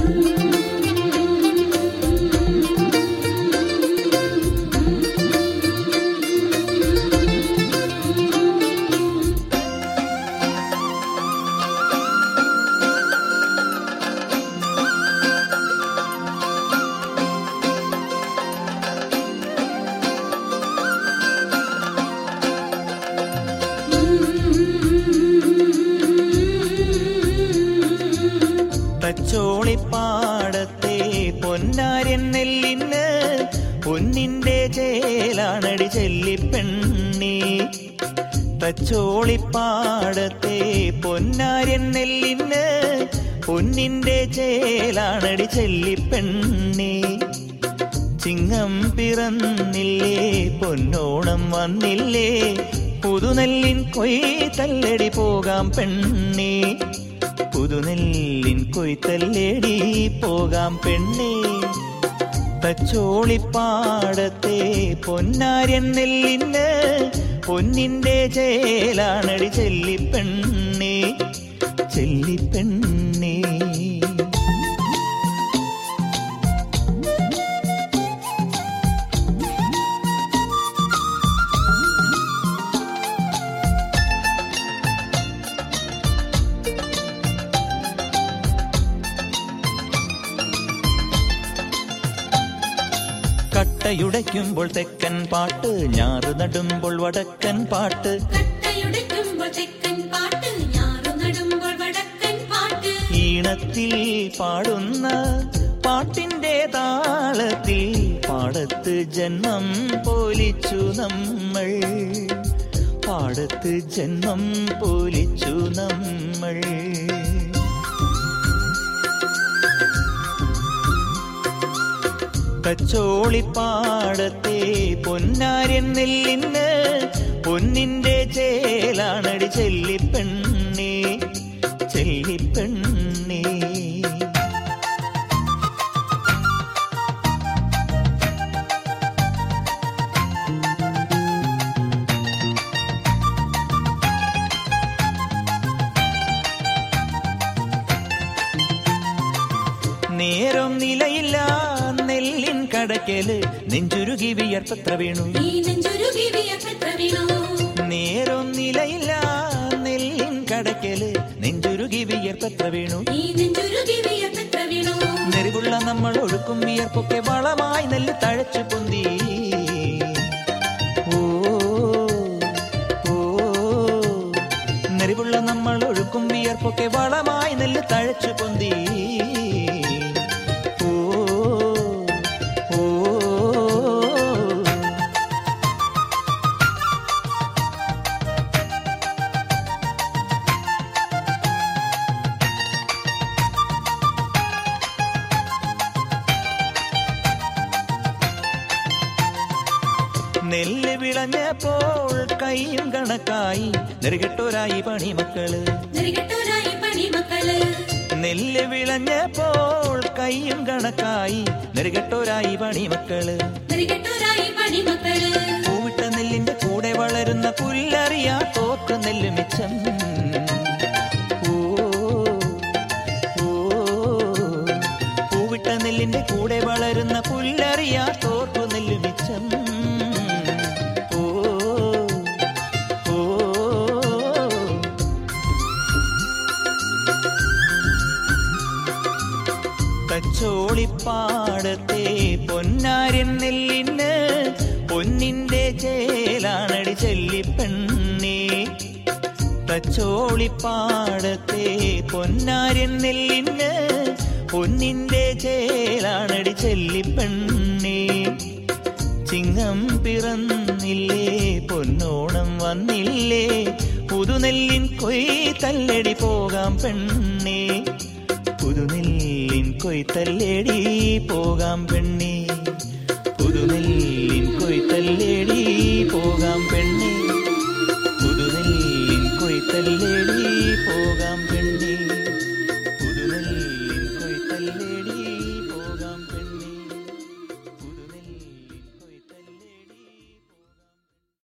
തച്ചോളിപ്പാടത്തെ പൊന്നാര്യൻ നെല്ലിന് പൊന്നിന്റെ ചേലാണടി ചെല്ലിപ്പെണ്ണി. തച്ചോളിപ്പാടത്തെ പൊന്നാര്യൻ നെല്ലിന് പൊന്നിന്റെ ചേലാണടി ചെല്ലിപ്പെണ്ണി. ചിങ്ങം പിറന്നില്ലേ പൊന്നോണം വന്നില്ലേ, പുതുനെല്ലിൻ കൊയ്ത്തല്ലടി പോകാം പെണ്ണി. പുതുനെല്ലിൻ കൊയ്ത്തല്ലേടി പോകാം പെണ്ണേ. തച്ചോളിപ്പാടത്തെ പൊന്നാര്യൻ നെല്ലിന് പൊന്നിന്റെ ചേലാണടി ചെല്ലിപ്പെണ്ണേ, ചെല്ലിപ്പെണ്ണേ. കട്ടയുടയ്ക്കുമ്പോൾ തെക്കൻ പാട്ട്, ഞാറ് നടുമ്പോൾ വടക്കൻ പാട്ട്. ഈണത്തിൽ പാടുന്ന പാട്ടിന്റെ താളത്തിൽ പാടത്ത് ജന്മം പോലിച്ചു നമ്മൾ, പാടത്ത് ജന്മം പോലിച്ചു നമ്മൾ. തച്ചോളിപ്പാടത്തെ പൊന്നാര്യൻ നെല്ലിന് പൊന്നിന്റെ ചേലാണടി ചെല്ലിപ്പെണ്ണി, ചെല്ലിപ്പെണ്ണി. നേരം നിലയില്ല നെല്ലിൻ കടക്കല്, നെഞ്ചുരുകി വിയർപ്പത്ര വീണു. നേരം നിലയില്ല നെല്ലിൻ കടക്കല്, നെഞ്ചുരുകി വിയർപ്പത്ര വീണു. നെറിവുള്ള നമ്മൾ ഒഴുക്കും വിയർപ്പൊക്കെ വളമായി നെല്ല് തഴച്ചു പൊന്തി. ഓ ഓ, നെറിവുള്ള നമ്മൾ ഒഴുക്കും വിയർപ്പൊക്കെ വളമായി നെല്ല് തഴച്ചു പൊന്തി. നെല്ല് വിളഞ്ഞപ്പോൾ കൈയും കണക്കായി നെറുകെട്ടോരായി പണിമക്കള്. നെല്ല് വിളഞ്ഞപ്പോൾ കൈയും കണക്കായി നെറുകെട്ടോരായി പണിമക്കള്. പൂവിട്ട നെല്ലിന്റെ കൂടെ വളരുന്ന പുല്ലറിയാ തോക്ക് നെല്ല് മിച്ചം. ഓ ഓ, പൂവിട്ട നെല്ലിന്റെ കൂടെ വളരുന്ന പുല്ലറിയാ തോക്ക് നെല്ല് മിച്ചം. തച്ചോളിപ്പാടത്തെ പൊന്നാര്യൻ നെല്ലിന് പൊന്നിന്റെ ചേലാണടി ചെല്ലിപ്പെണ്ണി. തച്ചോളിപ്പാടത്തെ പൊന്നാര്യൻ നെല്ലിന് പൊന്നിന്റെ ചേലാണടി ചെല്ലിപ്പെണ്ണി. ചിങ്ങം പിറന്നില്ലേ പൊന്നോണം വന്നില്ലേ, പുതുനെല്ലിൻ കൊയ്ത്തല്ലടി പോകാം പെണ്ണേ. പുതുനെല്ലിൻ കൊയ്ത്തല്ലേടി പോകാം പെണ്ണേ, പുതുനെല്ലിൻ കൊയ്ത്തല്ലേടി പോകാം പെണ്ണേ.